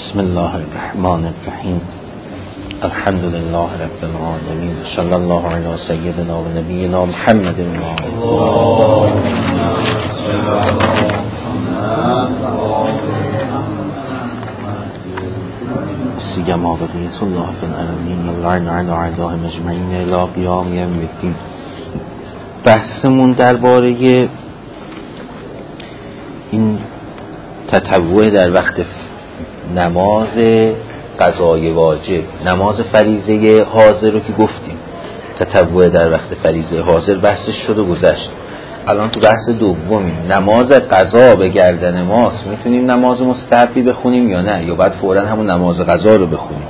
بسم الله الرحمن الرحیم. الحمد لله رب العالمین. صلی الله علی سیدنا و نبینا محمد سیما بقیت الله فی العالمین اللعن علی اعدائهم اجمعین الی قیام یوم الدین. بحثمون درباره این تطوع در وقت نماز قضای واجب، نماز فریضه حاضر رو که گفتیم، تطوع در وقت فریضه حاضر بحثش شد و گذشت. الان تو بحث دومی، نماز قضا به گردن ماست، میتونیم نماز مستحبی بخونیم یا نه، یا باید فوراً همون نماز قضا رو بخونیم.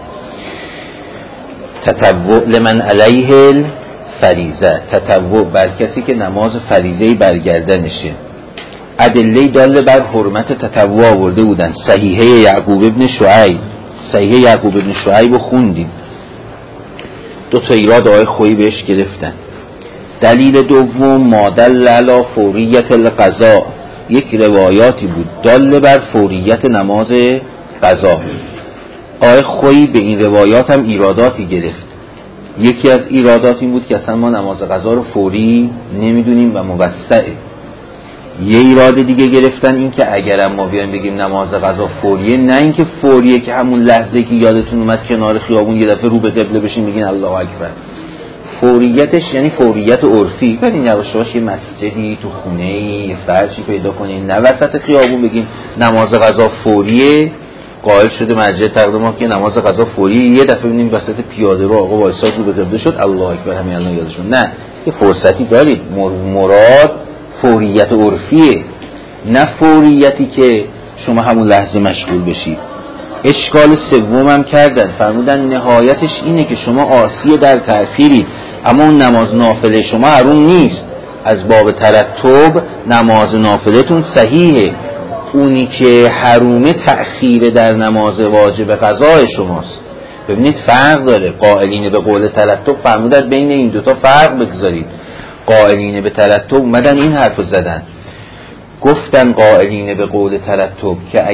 تطوع لمن علیه الفریضه، تطوع بر کسی که نماز فریضه برگردنشه. ادله داله بر حرمت تطوع آورده بودن. صحیحه یعقوب ابن شعیب، صحیحه یعقوب ابن شعیب رو خوندیم، دو تا ایراد آقای خویی بهش گرفتن. دلیل دوم مادل علی فوریت القضا، یک روایاتی بود داله بر فوریت نماز قضا. آقای خویی به این روایات هم ایراداتی گرفت. یکی از ایرادات این بود که اصلا ما نماز قضا رو فوری نمیدونیم و موسعه. یه ایراد دیگه گرفتن این که اگرم ما بیایم بگیم نماز قضا فوریه، نه اینکه فوریه که همون لحظه که یادتون اومد کنار خیابون یه دفعه رو به قبله بشین بگین الله اکبر. فوریتش یعنی فوریت عرفی، ببین یواش یواش یه مسجدی تو خونه‌ای یه فرشی پیدا کنین، نه وسط خیابون بگین نماز قضا فوریه. قائل شده مرجع تقدیمات که نماز قضا فوریه، یه دفعه ببینیم وسط پیاده رو آقا وایساد رو به قبله شد الله اکبر همین الان یادشون. نه، یه فرصتی دارید. مراد فوریت عرفیه، نه فوریتی که شما همون لحظه مشغول بشید. اشکال سوم هم کردن، فرمودن نهایتش اینه که شما عاصی در تأخیرید، اما اون نماز نافله شما حروم نیست. از باب ترتب نماز نافلتون صحیحه، اونی که حرومه تأخیر در نماز واجب قضای شماست. ببینید فرق داره. قائلین به قول ترتب فرمودن بین این دوتا فرق بگذارید. قائلین به ترتب اومدن این حرف زدن، گفتن قائلین به قول ترتب که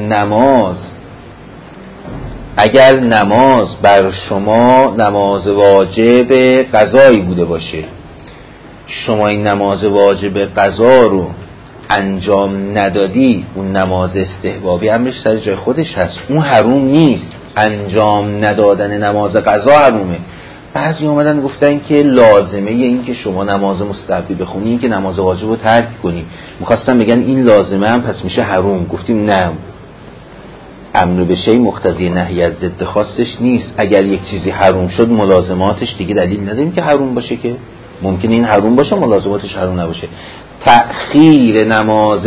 اگر نماز بر شما نماز واجب قضایی بوده باشه، شما این نماز واجب قضا رو انجام ندادی، اون نماز استحبابی امرش سر جای خودش هست، اون حروم نیست. انجام ندادن نماز قضا حرومه. بعضی اومدن گفتن که لازمه این که شما نماز مستحبی بخونی این که نماز واجب رو ترک کنی. میخواستن بگن این لازمه هم پس میشه حروم. گفتیم نه، امر به شیء مقتضی نهی از ضد خاصش نیست. اگر یک چیزی حروم شد ملازماتش دیگه دلیل نداریم که حروم باشه، که ممکنه این حروم باشه ملازماتش حروم نباشه. تأخیر نماز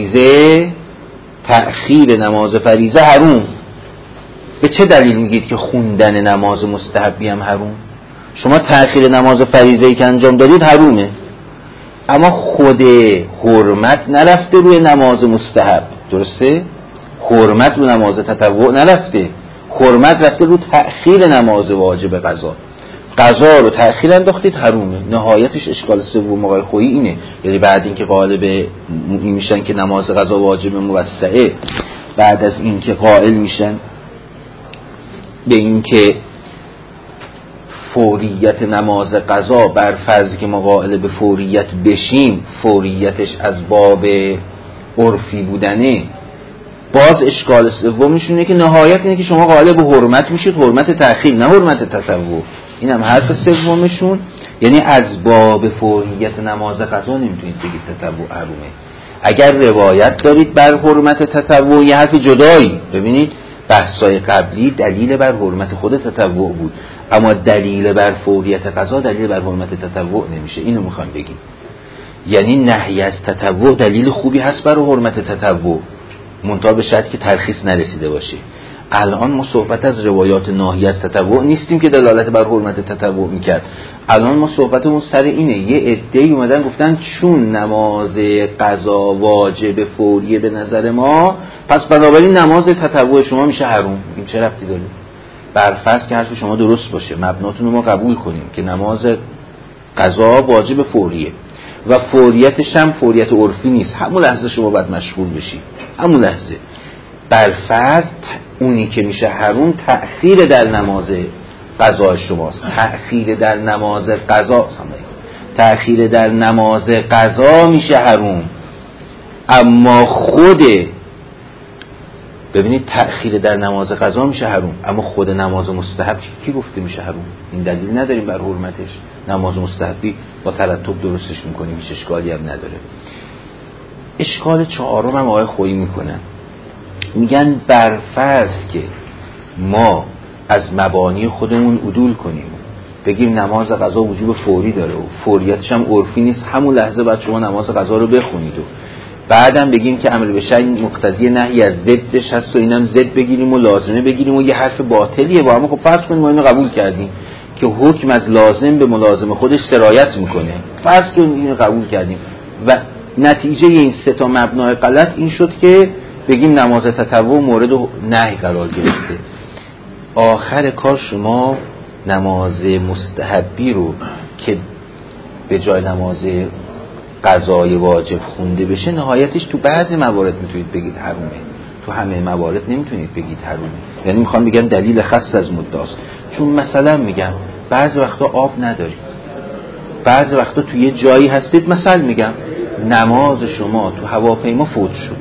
فریضه حروم. به چه دلیل میگید که خوندن نماز مستحبی هم حروم؟ شما تأخیر نماز فریضه‌ای که انجام دادید حرومه، اما خود حرمت نرفته روی نماز مستحب، درسته؟ حرمت رو نماز تطوع نرفته، حرمت رفته رو تأخیر نماز واجب قضا. قضا رو تأخیر انداختید حرومه. نهایتش اشکال سوم آقای خویی اینه، یعنی بعد اینکه قائل به این میشن که نماز قضا واجب موسعه، بعد از اینکه قائل میشن به این که فوریت نماز قضا بر فرض که ما قائل به فوریت بشیم، فوریتش از باب عرفی بودنه، باز اشکال سومشون اینه که نهایت اینه که شما قائل به حرمت میشید، حرمت تأخیر نه حرمت تطوع. این هم حرف سومشون، یعنی از باب فوریت نماز قضا نمیتونید بگید تطوع حرومه. اگر روایت دارید بر حرمت تطوع یه حرف جدایی. ببینید بحثای قبلی دلیل بر حرمت خود تطوع بود، اما دلیل بر فوریت قضا دلیل بر حرمت تطوع نمیشه. اینو میخوام بگیم، یعنی نهی از تطوع دلیل خوبی هست بر حرمت تطوع، منتها به شرطی که ترخیص نرسیده باشه. الان ما صحبت از روایات ناهی از تطوع نیستیم که دلالت بر حرمت تطوع میکرد. الان ما صحبتمون سر اینه، یه عده‌ای اومدن گفتن چون نماز قضا واجب فوریه به نظر ما، پس بنابراین نماز تطوع شما میشه حروم. این چه ربطی داره؟ برفرض که حرف شما درست باشه، مبناتون رو ما قبول کنیم که نماز قضا واجب فوریه و فوریتش هم فوریت عرفی نیست، همون لحظه شما باید مشغول بشی، همون لحظه. برفرض اونی که میشه حروم تأخیر در نماز قضا شماست. تأخیر در نماز قضا، تأخیر در نماز قضا میشه حروم. اما خود، ببینید، تأخیر در نماز قضا میشه حروم، اما خود نماز مستحب کی گفته میشه حروم؟ این دلیل نداریم بر حرمتش. نماز مستحبی با ترتب درستش میکنیم، هیچ اشکالی هم نداره. اشکال چهارم هم آقای خویی میکنن، میگن برفرض که ما از مبانی خودمون عدول کنیم، بگیم نماز قضا وجوب فوری داره و فوریتش هم عرفی نیست، همون لحظه بعد شما نماز قضا رو بخونید و بعدم بگیم که امر به شیء مقتضی نهی از ضدش هست و اینم ضد بگیریم و لازمه بگیریم و یه حرف باطلیه با هم. خب فرض کنیم ما اینو قبول کردیم که حکم از لازم به ملازم خودش سرایت میکنه، فرض کنیم اینو قبول کردیم و نتیجه این سه تا مبنای غلط این شد که بگیم نماز تطوع مورد نهی قرار گرفته. آخر کار شما نماز مستحبی رو که به جای نماز قضای واجب خونده بشه، نهایتش تو بعضی موارد میتونید بگید حرومه، تو همه موارد نمیتونید بگید حرومه. یعنی میخوام بگم دلیل خاص از مدعاست. چون مثلا میگم بعضی وقتا آب ندارید، بعضی وقتا تو یه جایی هستید، مثلا میگم نماز شما تو هواپیما فوت شد،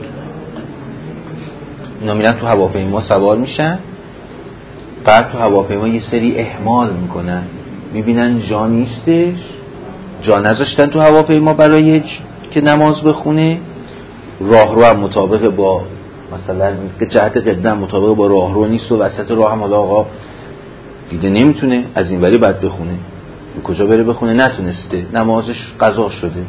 اینا میرن تو هواپیما سوار میشن، بعد تو هواپیما یه سری اهمال میکنن، میبینن جا نیستش، جا نذاشتن تو هواپیما برای که نماز بخونه، راهرو هم مطابق با مثلا جهت قبله مطابق با راهرو نیست و وسط راه هم حالا آقا دیده نمیتونه از این وری بعد بخونه، کجا بره بخونه؟ نتونسته، نمازش قضا شده.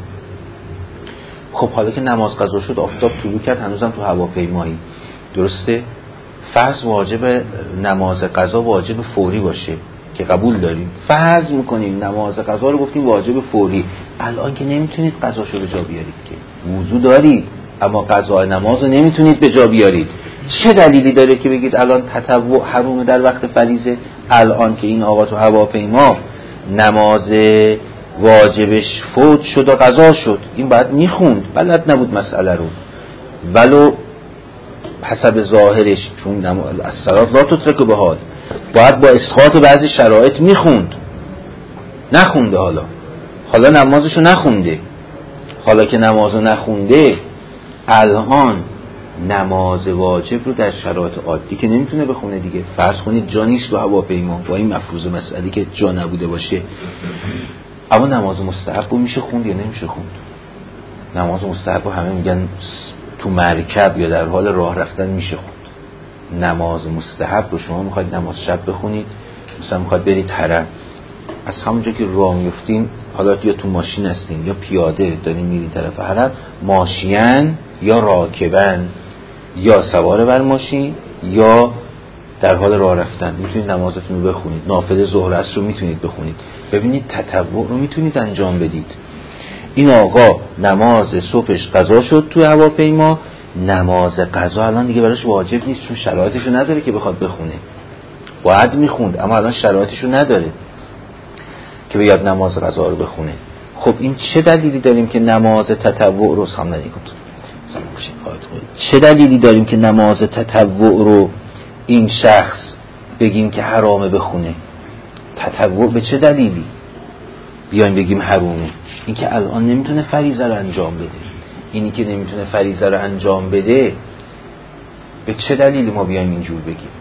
خب حالا که نماز قضا شد، آفتاب طلوع کرد، هنوزم تو هواپیمایی، درسته؟ فرض واجب نماز قضا واجب فوری باشه که قبول داریم، فرض میکنیم نماز قضا رو گفتیم واجب فوری، الان که نمیتونید قضاشو به جا بیارید، که وضو دارید اما قضا نماز رو نمیتونید به جا بیارید. چه دلیلی داره که بگید الان تطوع حروم در وقت فریضه؟ الان که این آقا تو هواپیما نماز واجبش فوت شد و قضا شد، این باید میخوند، بلد نبود مسئله رو، ولو حسب ظاهرش، چون الصلاة لا تترک به حال، باید با اسقاط بعضی شرایط میخوند، نخونده. حالا نمازشو نخونده، حالا که نمازو نخونده، الان نماز واجب رو در شرایط عادی که نمیتونه بخونه دیگه، فرض کنید جا نیست تو هواپیما، با این مفروض مسئله که جا نبوده باشه، اما نماز مستحب رو میشه خوند یا نمیشه خوند؟ نماز مستحب رو همه میگن تو مرکب یا در حال راه رفتن میشه خوند. نماز مستحب رو شما میخواید نماز شب بخونید، مثلا میخواید برید حرم، از همونجا که راه میفتین، حالا یا تو ماشین هستین یا پیاده دارین میرین طرف حرم، ماشین یا راکبن یا سوار بر ماشین یا در حال راه رفتن، میتونید نمازتون رو بخونید، نافله ظهر عصر رو میتونید بخونید. ببینید تطوع رو میتونید انجام بدید. این آقا نماز صبحش قضا شد تو هواپیما، نماز قضا الان دیگه براش واجب نیست، چون شرایطشو نداره که بخواد بخونه، باید میخوند اما الان شرایطشو نداره که بیاد نماز قضا رو بخونه. خب این چه دلیلی داریم که نماز تطوع رو چه دلیلی داریم که نماز تطوع رو این شخص بگیم که حرامه بخونه؟ تطوع به چه دلیلی بیایم بگیم حرومه؟ این که الان نمیتونه فریضه رو انجام بده، اینی که نمیتونه فریضه رو انجام بده، به چه دلیلی ما بیایم اینجور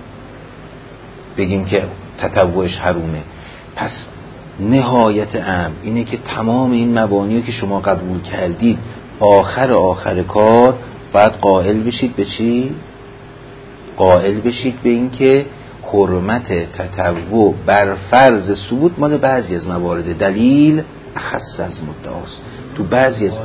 بگیم که تطوعش حرومه؟ پس نهایت امر اینه که تمام این مبانی که شما قبول کردید، آخر کار باید قائل بشید به چی؟ قائل بشید به این که حرمت تطوع بر فرض ثبوت مال بعضی از موارد، دلیل اخص از مدعاست. تو بعضی از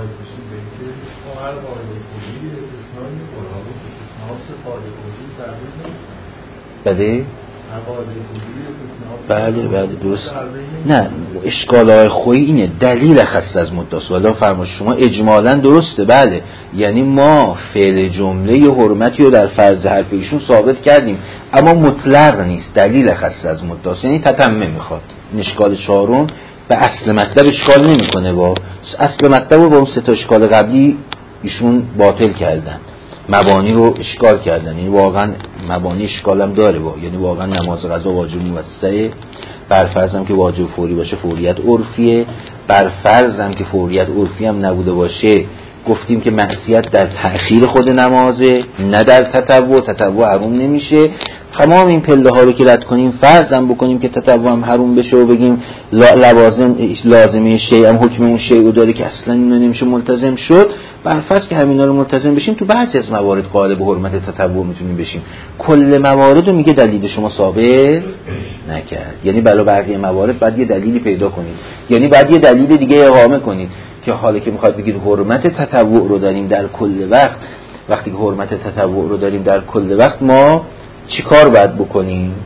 بله درست. نه، اشکالهای خویی اینه، دلیل خاص از مدعاست. والا فرمایش شما اجمالا درسته، بله، یعنی ما فعل جمله حرمتی رو در فرض حرف ایشون ثابت کردیم اما مطلق نیست، دلیل خاص از مدعاست، یعنی تتمه میخواد. این اشکال چهارم به اصل مطلب اشکال نمیکنه، با اصل مطلب رو با اون سه تا اشکال قبلی ایشون باطل کردن. مبانی رو اشکال کردن. یعنی واقعا مبانی اشکال هم داره یعنی واقعا نماز قضا واجب موسعه، بر فرض هم که واجب فوری باشه فوریت عرفیه، بر فرض هم که فوریت عرفی هم نبوده باشه گفتیم که معصیت در تأخیر خود نمازه نه در تطوع حروم نمیشه. تمام این پله ها رو که رد کنیم، فرض هم بکنیم که تطوع هم حروم بشه و بگیم لازمه شیء هم حکم اون شیء رو داره که اصلا اینو نمیشه ملتزم شد، بر فرض که همینا رو ملتزم بشیم تو بعضی از موارد قائل به حرمت تطوع میتونیم بشیم. کل موارد رو میگه دلیل شما ثابت نکرد، یعنی برای بقیه موارد باید یه دلیلی پیدا کنید، یعنی باید یه دلیل دیگه اقامه کنید که حالا که میخواد بگید حرمت تطوع رو داریم در کل وقت، وقتی که حرمت تطوع رو داریم در کل وقت ما چی کار باید بکنیم؟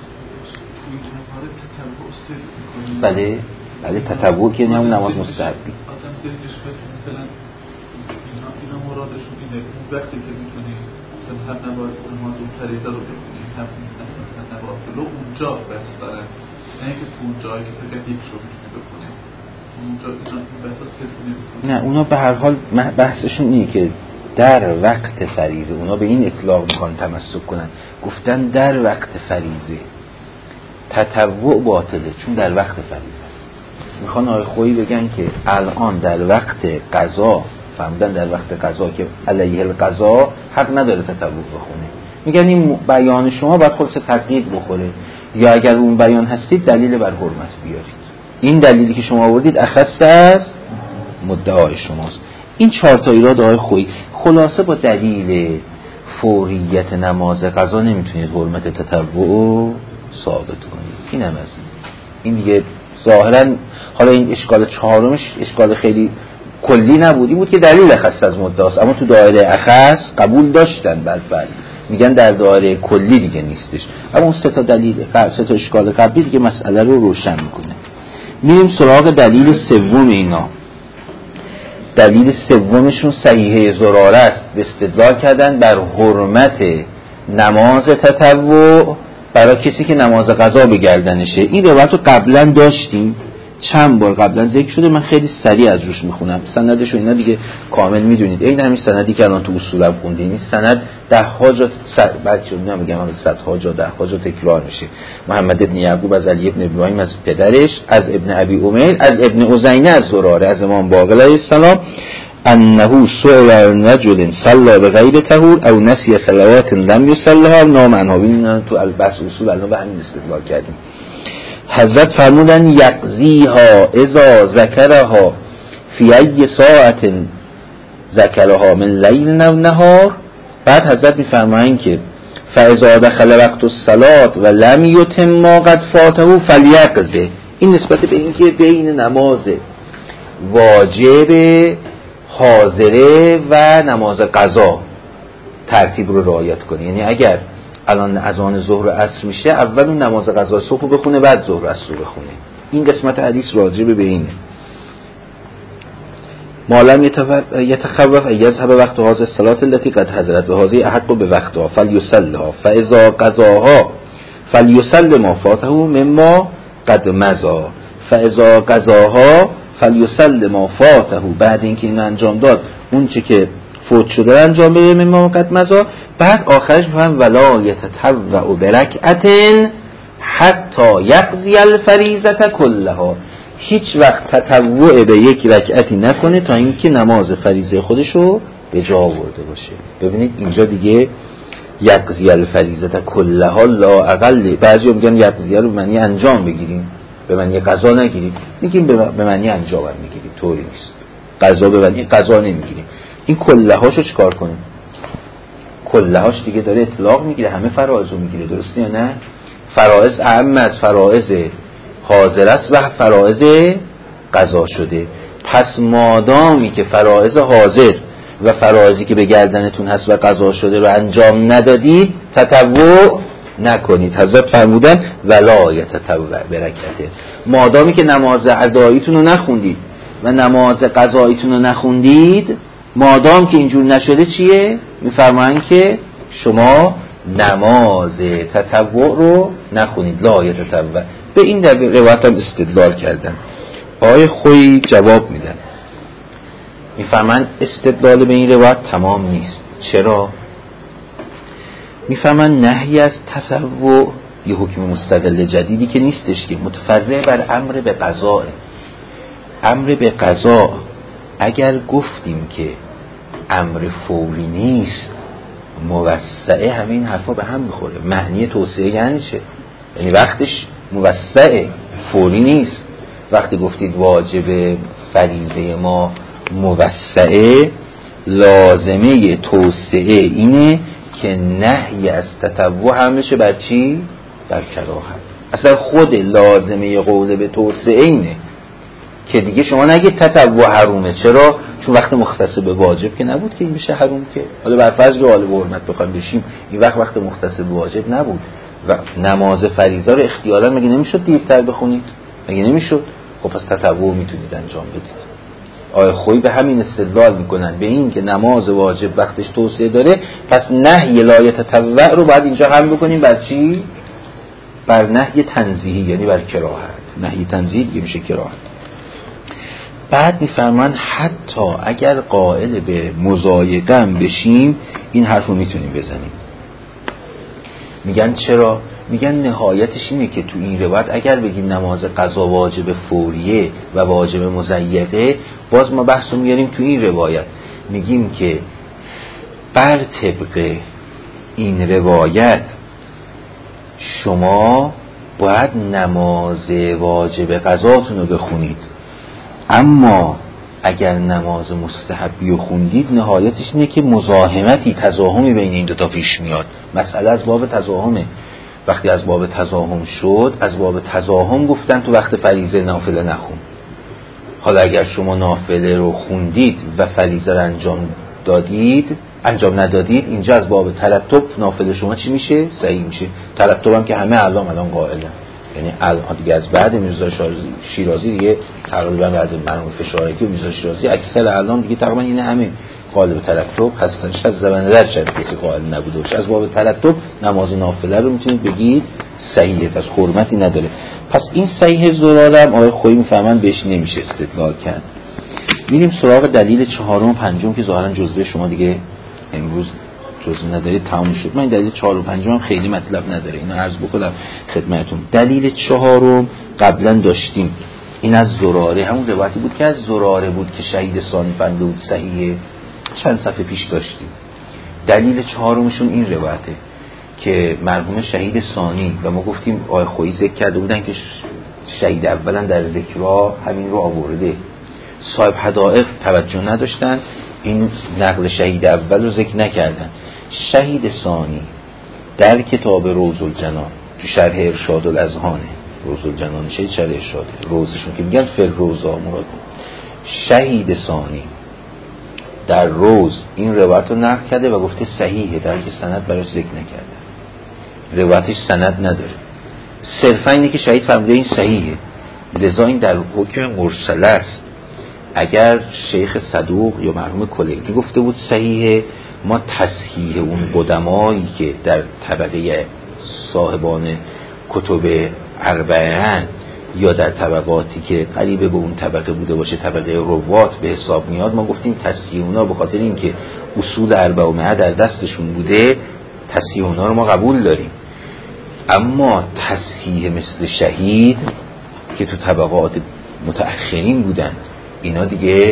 بله تطوع که نه اون نماز مستحبی. مثلا اینا مرادشون اینه وقتی که میتونی مثلا هر نماز اون فریضه رو بخونی هم مثلا نوافل اونجا بحث دارن، نه اینکه تو اون جایی که فقط یک رو میتونی بخونی اونجا اینا بحث که نمیتونی. نه اونا به هر حال بحثشون اینه که در وقت فریضه، اونا به این اطلاق میخوان تمسک کنن، گفتن در وقت فریضه تطوع باطله چون در وقت فریضه است. میخوان آقای خویی بگن که الان در وقت قضا فهمیدن در وقت قضا که علیه القضا حق نداره تطوع بخونه، میگن این بیان شما باید خودش تقیید بخوره، یا اگر اون بیان هستید دلیل بر حرمت بیارید. این دلیلی که شما آوردید اخص از مدعای شماست. این 4 تا ایراد آقای خویی. خلاصه با دلیل فوریت نماز قضا نمیتونید حرمت تطوع ثابت کنید. این هم از این دیگه ظاهرا. حالا این اشکال 4مش اشکال خیلی کلی نبودی بود که دلیل اخص از مدعاست، اما تو دایره اخص قبول داشتن بالفرض، میگن در دایره کلی دیگه نیستش. اما اون 3 تا دلیل 3 تا اشکال قبلی دیگه مسئله رو روشن میکنه. میریم سراغ دلیل سوم اینا. دلیل سومشون صحیحه زراره است. به استدلال کردن بر حرمت نماز تطوع برای کسی که نماز قضا به گردنشه. این روایت رو قبلا داشتیم، چند بار قبلا ذکر شده، من خیلی سریع از روش میخونم. سندش و اینا دیگه کامل میدونید، این همین سندی که الان تو اصولم خوندیم. این سند 10 ها جا بچه نمیگم 100 ها جا 10 ها جا تکرار میشه. محمد ابن یعقوب از علی ابن ابراهیم از پدرش، از ابن ابی امیر، از ابن عزینه از زراره، از امام باقر علیه السلام انه سئل رجل صلى بغیر طهور او نسی صلوات لم يصلها نام عنها. این تو البس اصول الان به همین استدلال کردیم. حضرت فرمودن یقضیها اذا ذکرها فی ای ساعت ذکرها من لیل و نهار. بعد حضرت میفرمایند که فاذا دخل وقت الصلاة و لم یتم ما قد فاته فلیقضه. این نسبت به این که بین نماز واجب حاضره و نماز قضا ترتیب رو رعایت کنه. یعنی اگر الان اذان ظهر و عصر میشه، اول اون نماز قضا صبح رو بخونه، بعد ظهر و عصر رو بخونه. این قسمت حدیث راجع به اینه. معلم یتخوف یذهب وقت هذه الصلاه التي قد حضرت و هذه احق به وقتها فلیصلها فاذا قضاها فلیصل ما فاته مما قد مضى فاذا قضاها فلیصل ما فاته. بعد اینکه این انجام داد اون چه که فوت شده انجام بده مما قد مضى. بعد آخرش میگن ولا یتطوع برکعت حتی یقضی الفریضه کلها. هیچ وقت تطوع به یک رکعتی نکنه تا اینکه نماز فریضه خودشو به جا آورده باشه. ببینید اینجا دیگه یقضی الفریضه کلها لا اقل. بعضی میگن یقضی رو به معنی انجام بگیریم، به معنی قضا نگیریم. میگیم به معنی انجام میگیریم، طوری نیست. قضا به معنی قضا نمیگیریم. این کلهاشو چیکار کنیم؟ کلهاش دیگه داره اطلاق میگیره، همه فرائض رو میگیره، درسته یا نه؟ فرائض اهم از فرائض حاضر است و فرائض قضا شده. پس مادامی که فرائض حاضر و فرائضی که به گردنتون هست و قضا شده رو انجام ندادید، تطوع نکنید. حضرت فرمودن ولا یتطوع برکعته. مادامی که نماز اداییتون رو نخوندید و نماز قضاییتون رو نخوندید، مادام که اینجور نشده چیه؟ میفرمایند که شما نماز تطوع رو نخونید، لا یتطوع. به این روایت هم استدلال کردن. آقای خویی جواب میدن، میفرمایند استدلال به این روایت تمام نیست. چرا؟ میفهمن نهی از تطوع یه حکم مستقل جدیدی که نیستش، که متفرع بر امر به قضاء. امر به قضاء اگر گفتیم که امر فوری نیست، موسعه، همین حرفا به هم میخوره. معنی توسعه یعنی چه؟ یعنی وقتش موسعه، فوری نیست. وقتی گفتید واجب فریضه ما موسعه، لازمه توسعه اینه که نهی از تطوع هم بشه بر چی؟ بر کراهت. اصلا خود لازمه قول به توسعه اینه که دیگه شما نگید تطوع حرومه. چرا؟ چون وقت مختص به واجب که نبود که این بشه حروم. که حالا بر فرض که غالب حرمت بخوایم بشیم، این وقت مختص به واجب نبود و نماز فریضه رو اختیارا مگه نمیشد دیرتر بخونید؟ مگه نمیشد؟ خب پس تطوع میتونید انجام بدید. آیه خویی به همین استدلال میکنن، به این که نماز واجب وقتش توسعه داره، پس نهی لا تطوع رو باید اینجا هم بکنیم بر چی؟ بر نهی تنزیهی، یعنی بر کراهت. نهی تنزیهی دیگه میشه کراهت. بعد میفرمان حتی اگر قائل به مضایقه هم بشیم، این حرف رو میتونیم بزنیم. میگن چرا؟ میگن نهایتش اینه که تو این روایت اگر بگیم نماز قضا واجب فوریه و واجب مضیقه، باز ما بحث رو میاریم تو این روایت، میگیم که بر طبق این روایت شما باید نماز واجب قضاتون رو بخونید، اما اگر نماز مستحبی رو خوندید، نهایتش اینه که مزاحمتی، تزاحمی بین این دوتا پیش میاد. مسئله از باب تزاحمه. وقتی از باب تزاحم شد، از باب تزاحم گفتن تو وقت فریضه نافله نخون. حالا اگر شما نافله رو خوندید و فریضه رو انجام ندادید، اینجا از باب ترتب نافله شما چی میشه؟ صحیح میشه. ترتب هم که همه الان قائلن، یعنی الان دیگه از بعد میرزا شیرازی دیگه تقریبا بعد مرحوم فشارکی و میرزا شیرازی اکثر الان دیگه تقریبا این همین قالب ترتب هستن. شاید زبندر شاید کسی قائل نبوده باشه. از باب ترتب نماز نافله رو میتونید بگید صحیحه، پس حرمتی نداره. پس این صحیح زراره هم آقای خویی میفهمن بهش نمیشه استدلال کرد. میریم سراغ دلیل چهارم و پنجم که ظاهرا جزوه شما دیگه امروز جزوه ندارید، تموم شد. من این دلیل چهارم و پنجم هم خیلی مطلب نداره، اینو عرض بکنم خدمتتون. دلیل چهارم قبلا داشتیم، این از زراره، همون روایتی بود که از زراره بود که شهید ثانی فنده بود صحیحه، چند صفحه پیش داشتیم. دلیل چهارمشون این روایته که مرحوم شهید ثانی، و ما گفتیم آقای خویی ذکر کرده بودن که شهید اولا در ذکرها همین رو آورده، صاحب حدائق توجه نداشتن، این نقل شهید اول رو ذکر نکردن. شهید ثانی در کتاب روز الجنان تو شرح ارشاد الاذهان، روز الجنان شهید شرح ارشاد روزشون که میگن فروزا مراد، شهید ثانی در روز این روایت رو نقل کرده و گفته صحیحه، در که سند براش ذکر نکرده، روایتش سند نداره، صرفا اینه که شهید فرموده این صحیحه، لذا این در حکم مرسل است. اگر شیخ صدوق یا مرحوم کلینی گفته بود صحیحه، ما تصحیح اون قدمایی که در طبقه صاحبان کتب اربعه‌اند یا در طبقاتی که قریب به اون طبقه بوده باشه، طبقه روات به حساب میاد، ما گفتیم تصحیح اونا به خاطر اینکه اصول 400 در دستشون بوده، تصحیح اونا رو ما قبول داریم. اما تصحیح مثل شهید که تو طبقات متأخرین بودن، اینا دیگه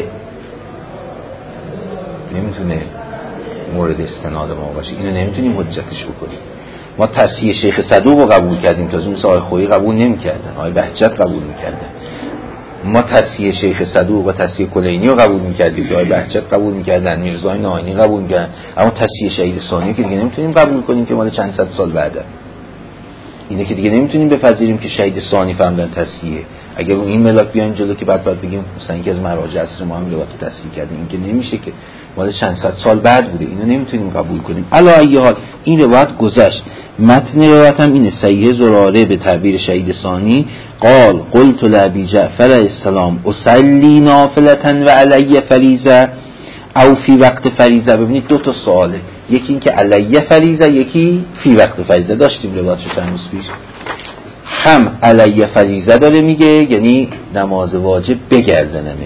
نمیتونه مورد استناد ما باشه، اینو نمیتونیم حجتش بکنیم. ما تصحیح شیخ صدوق رو قبول کردیم، تازه مثل آقای خویی قبول نمی‌کردن، آقای بهجت قبول می‌کردن. ما تصحیح شیخ صدوق و تصحیح کلینی رو قبول می‌کردیم، آقای بهجت قبول می‌کردن، میرزا ناینی قبول می‌کردن. اما تصحیح شهید ثانی که دیگه نمیتونیم قبول کنیم که مال چند صد سال بعده. اینه که دیگه نمیتونیم بپذیریم که شهید ثانی فهمیدن تصحیحه. اگر اون این ملاک بیان جلو که بعد بگیم مثلا یکی از مراجع عصر ما هم روایت تصحیح کرده، این که نمیشه، که مال چند صد سال بعد بوده، اینو نمیتونیم قبول کنیم. علی ای حال این روایت گذشت. متن روایت هم اینه، صحیح زراره به تعبیر شهید ثانی قال قلت لابی جعفر السلام اصلی نافلة و علی فریضه او فی وقت فریضه. ببینید دو تا سواله، یکی این که علی فریضه، یکی فی وقت فریضه. داشتیم روایتش چند روز پیش، هم علی فریضه داره میگه یعنی نماز واجب بگردنمه،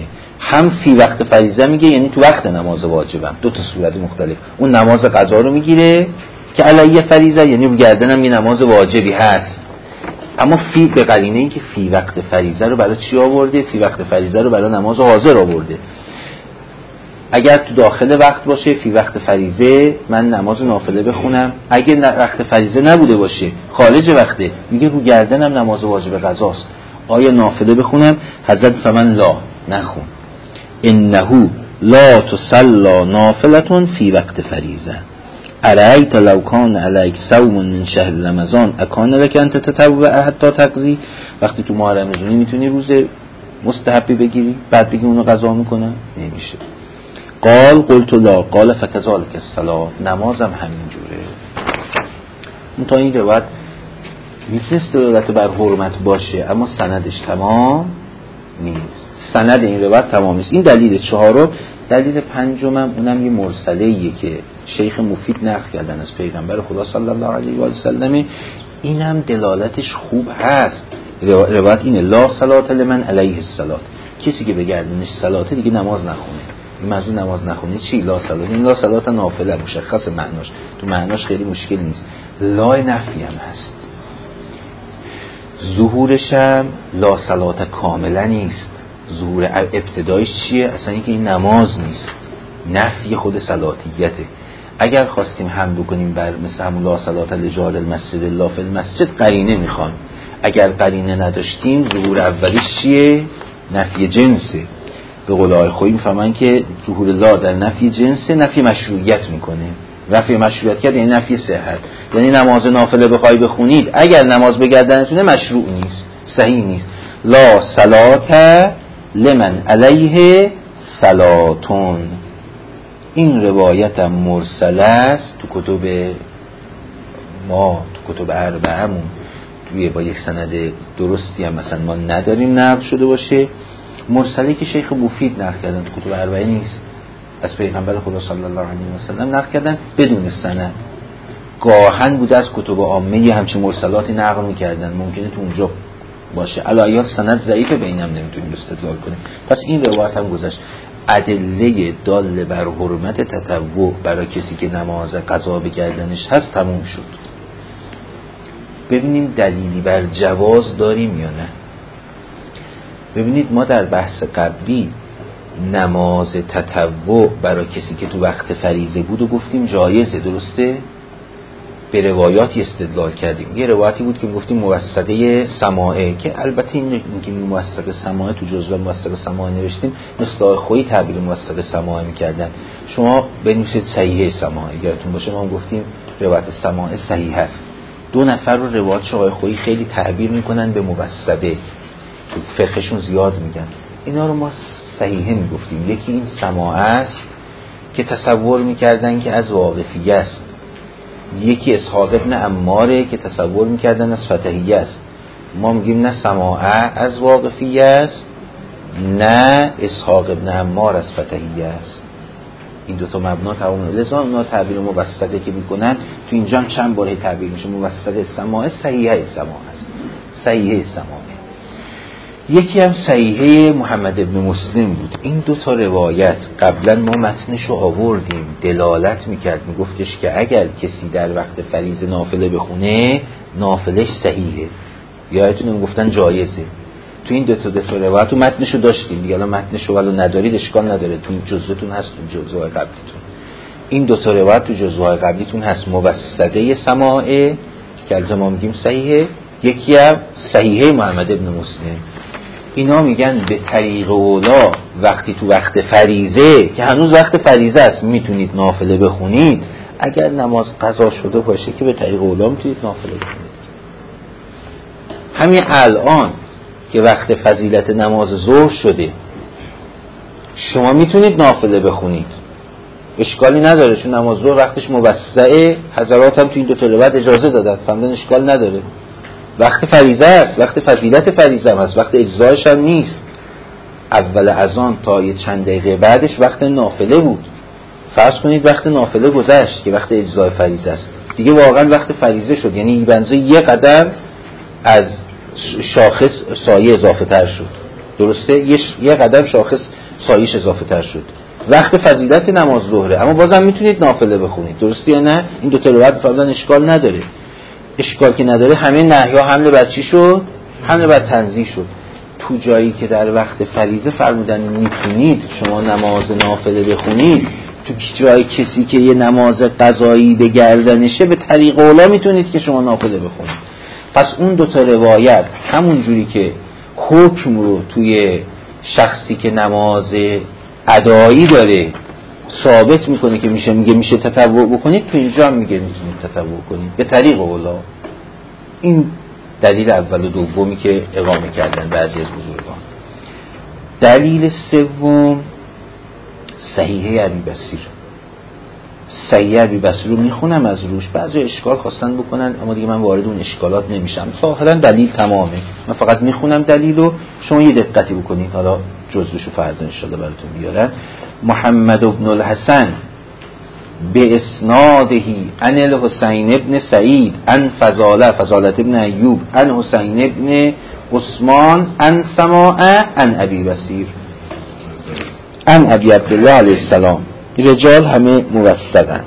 هم فی وقت فریضه میگه یعنی تو وقت نماز واجبم، دو تا صورت مختلف. اون نماز قضا رو میگیره که علیه فریضه، یعنی رو گردنم یه نماز واجبی هست. اما فی به قرینه این که فی وقت فریضه رو برای چی آورده؟ فی وقت فریضه رو برای نماز حاضر آورده. اگر تو داخل وقت باشه فی وقت فریضه من نماز نافله بخونم، اگه وقت فریضه نبوده باشه خارج وقته میگه رو گردنم نماز واجب قضاست، آیا نافله بخونم؟ حضرت فمن لا، نخون. انه لا تصلا نافلتون فی وقت فریضه ارایت لو کان علیک صوم من شهر رمضان اکان لک انت تطوع حتی تقضی. وقتی تو ماه رمضانی میتونی روز مستحبی بگیری بعد بگی اونو قضا میکنم؟ نمیشه. قلت لا، قال فکذالک الصلاة، نمازم همین جوره. اون تا این روایت میتونست دلالت بر حرمت باشه اما سندش تمام نیست، سند این روایت تمام نیست. این دلیل چهارم. دلیل پنجمم اونم یه مرسله‌ایه که شیخ مفید نقل کردن از پیغمبر خدا صلی الله علیه و سلم. اینم دلالتش خوب هست. روایت اینه لا صلاة لمن علیه الصلاة، کسی که به گردنش صلاته دیگه نماز نخونه. این موضوع نماز نخونه چی؟ لا صلاة، این لا صلاة نافله مشخص معناش، تو معناش خیلی مشکل نیست. لا نفی هم هست، ظهورش هم لا صلاة کاملا نیست. ظهور ابتدایش چیه؟ اصلا اینکه این نماز نیست، نفی خود صلاتیته. اگر خواستیم هم بکنیم بر مثل همون لا صلاة لجار المسجد الا فی المسجد قرینه میخوان، اگر قرینه نداشتیم ظهور اولیش چیه؟ نفی جنسه. به قول آقای خویی میفهمن که ظهور لا در نفی جنسه، نفی مشروعیت میکنه. نفی مشروعیت کرد یعنی نفی صحت، یعنی نماز نافله بخوای بخونید اگر نماز به گردنتونه مشروع نیست، صحیح نیست. لا صلاة لمن علیه صلاتون. این روایت هم مرسله است، تو کتب ما تو کتب اربعه‌مون توی با یک سند درستی هم مثلا ما نداریم نقل شده باشه. مرسله که شیخ مفید نقل کردن تو کتب اربعه نیست، از پیغمبر خدا صلی الله علیه و سلم نقل کردن بدون سند. گاهن بوده از کتب عامه همچین مرسلاتی نقل می‌کردن، ممکنه تو اونجا باشه. علایات سند ضعیفه، به اینم نمیتونیم استدلال کنیم. پس این روایت هم گذشت. ادله دال بر حرمت تطوع برای کسی که نماز قضا به گردنش هست تموم شد. ببینیم دلیلی بر جواز داریم یا نه. ببینید ما در بحث قبلی نماز تطوع برای کسی که تو وقت فریضه بود و گفتیم جایزه، درسته؟ به روایاتی استدلال کردیم. یه روایتی بود که گفتیم موثقه سماعه، که البته این که موثقه سماعه تو جزوه موثقه سماعه نوشتیم، مثل خویی تعبیر موثقه سماعه میکردن. شما بنویسید صحیحه سماعه، یادتون باشه ما گفتیم روایت سماعه صحیح هست. دو نفر رو روایت آقای خویی خیلی تعبیر میکنن به موثقه، تو فقهشون زیاد میگن. اینا رو ما صحیحه میگفتیم. یکی این سماعه است که تصور میکردن که از واقفیه است، یکی اسحاق ابن عماره که تصور میکردن از فتحیه است. ما میگیم نه سماعه از واقفیه است نه اسحاق ابن عمار از فتحیه است. این دوتا مبنا تمام. لذا اونا تعبیر موثقه که میکنن تو اینجا هم چند باره تعبیر میشه موثقه سماعه، صحیحه سماعه است، صحیحه سماعه. یکی هم صحیحه محمد ابن مسلم بود. این دو تا روایت قبلا ما متنشو آوردیم، دلالت میکرد، میگفتش که اگر کسی در وقت فریضه نافله بخونه نافلش صحیحه، یادتونه میگفتن جایزه. تو این دو تا روایت تو متنشو داشتیم دیگه، الان متنشو ولو ندارید اشکال نداره، تو جزوتون هست، تو جزوهای قبلیتون این دو تا روایت تو جزوهای قبلیتون هست. موثقه سماعه که البته ما میگیم صحیحه، یکی هم صحیحه محمد ابن مسلم. اینا میگن به طریق اولا وقتی تو وقت فریضه که هنوز وقت فریضه است میتونید نافله بخونید، اگر نماز قضا شده باشه که به طریق اولا میتونید نافله بخونید. همین الان که وقت فضیلت نماز ظهر شده شما میتونید نافله بخونید، اشکالی نداره، چون نماز ظهر وقتش موسعه. حضرات هم تو این دو تا روایت اجازه دادن، فهمیدن اشکال نداره. وقت فریضه است، وقت فضیلت فریضه است، وقت اجزایش هم نیست. اول اذان تا یه چند دقیقه بعدش وقت نافله بود. فرض کنید وقت نافله گذشت که وقت اجزای فریضه است، دیگه واقعا وقت فریضه شد، یعنی بنزه یه قدم از شاخص سایه اضافه تر شد، درسته؟ یه قدم شاخص سایش اضافه تر شد. وقت فضیلت نماز ظهره، اما بازم میتونید نافله بخونید، درسته یا نه؟ این دو تا روایت فرضاً اشکال نداره. اشکال که نداره همه نهی‌ها حمله بر چی شد؟ حمله بر تنزیه شد. تو جایی که در وقت فریضه فرمودن میتونید شما نماز نافله بخونید، تو جای کسی که یه نماز قضایی به گردنشه به طریق اولا میتونید که شما نافله بخونید. پس اون دو تا روایت همون جوری که حکم رو توی شخصی که نماز ادایی داره ثابت میکنه که میشه تطوع بکنید، تو اینجا هم میگه میتونید تطوع کنید به طریق اولا. این دلیل اول و دومی که اقامه کردن بعضی از بزرگان. دلیل سوم صحیحه ابی بصیر. صحیحه ابی بصیر رو میخونم از روش، بعضی اشکال خواستن بکنن اما دیگه من وارد اون اشکالات نمیشم. ظاهرا دلیل تمامه، من فقط میخونم دلیلو، شما یه دقتی بکنید، حالا جزوشو فردا ان شاءالله براتون بیارن. محمد بن الحسن به اسنادهی عن الحسین ابن سعید عن فضالة ابن ایوب عن حسین ابن عثمان عن سماع عن ابی بصیر عن ابی عبدالله علیه السلام. رجال همه موثقن.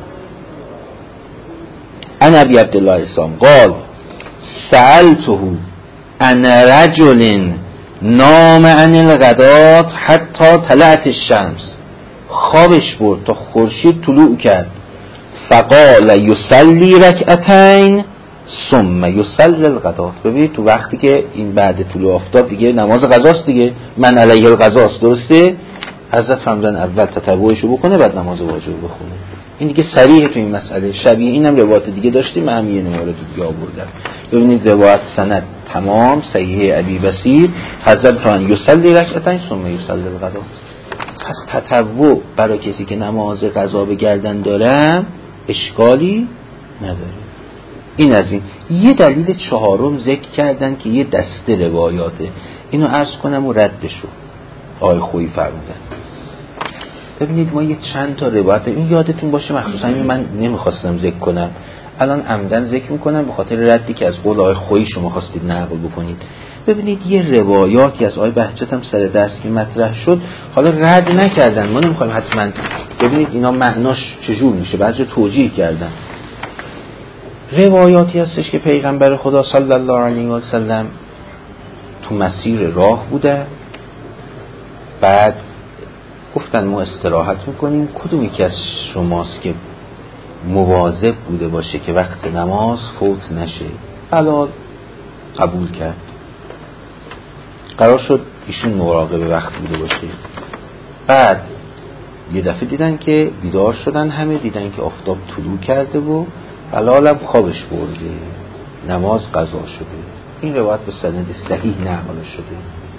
عن ابی عبدالله علیه السلام قال سألته عن رجل نام عن الغدات حتی طلعت الشمس، خوابش برد تا خورشید طلوع کرد. فقال یصلی رکعتین ثم یصلی الغدات. ببینید تو وقتی که این بعد طلوع آفتاب دیگه نماز قضاست دیگه، من علیه القضاست، درسته؟ حضرت فرمودن اول تطوعشو بکنه بعد نماز واجب بخونه. این دیگه صریحه تو این مسئله. شبیه اینم روایت دیگه داشتیم، من هم یه نمونه رو دیگه آوردم. ببینید روایت سند تمام صحیح ابی بصیر، حضرت فرمودن یصلی رکعتین ثم یصلی الغدات. پس تطوع برای کسی که نماز قضا به گردن داره اشکالی نداره. این از این. یه دلیل چهارم ذکر کردن که یه دسته روایاته، اینو عرض کنم و رد بشو. آقای خویی فرمودن ببینید ما یه چند تا روایت، این یادتون باشه مخصوصا من نمیخواستم ذکر کنم، الان عمدن ذکر میکنم به خاطر ردی که از قول آقای خویی شما خواستید نقل بکنید. ببینید یه روایاتی از آقای بهجت هم سر درس که مطرح شد، حالا رد نکردن، ما نمیخوایم حتما ببینید اینا معناش چجور میشه، بعضی توجیه کردن. روایاتی هستش که پیغمبر خدا صلی الله علیه و سلم تو مسیر راه بوده، بعد گفتن ما استراحت میکنیم، کدوم یکی از شماست که مواظب بوده باشه که وقت نماز فوت نشه؟ بلال قبول کرد. قرار شد ایشون مراقب وقت بوده باشه. بعد یه دفعه دیدن که بیدار شدن، همه دیدن که آفتاب طلوع کرده و بلال هم خوابش برده، نماز قضا شده. این روایت به سند صحیح نقل شده.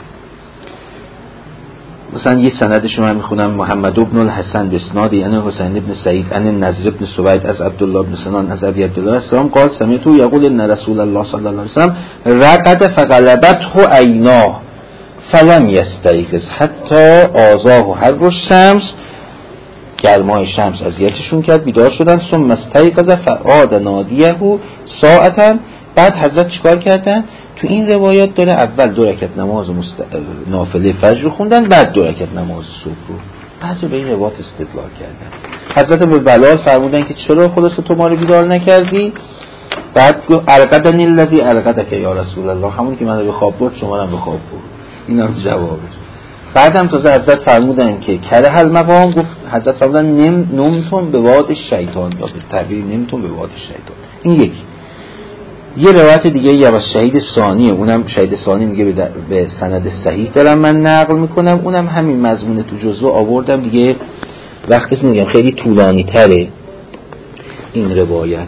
مثلا یه سندش رو من میخونم. محمد بن الحسن به اسناد یعنی حسین ابن سعید عن النضر ابن سوید از عبدالله ابن سنان از ابی عبدالله السلام قال سمعت یقول ان رسول الله صلی الله علیه وسلم رقد فغلبته عیناه فلم یستیقظ حتی آذاه حر الشمس، گرمای شمس اذیتشون کرد، بیدار شدن. ثم استیقظ فعاد نادیه ساعتا. بعد حضرت چیکار کردن؟ تو این روایات داره اول 2 رکعت نماز نافله فجر رو خوندن، بعد 2 رکعت نماز صبح رو. بعضی به این روایات استدلال کردن. حضرت به بلال فرمودن که چرا خلاص تو ما رو بیدار نکردی؟ بعد گفت ارقدنی الذی ارقدک یا رسول الله، همونی که منو به خواب برد شما رو به خواب برد. اینا جوابه. بعدم تازه حضرت فرمودن که کره المقام، گفت حضرت فرمودن نمتون به واد شیطان، یا به تعبیر نمتون به واد شیطان. این یکی. یه روایت دیگه یا از شهید ثانیه، اونم شهید ثانی میگه به سند صحیح دارم من نقل میکنم، اونم همین مضمون تو جزو آوردم دیگه، وقتی میگم خیلی طولانی تره این روایت،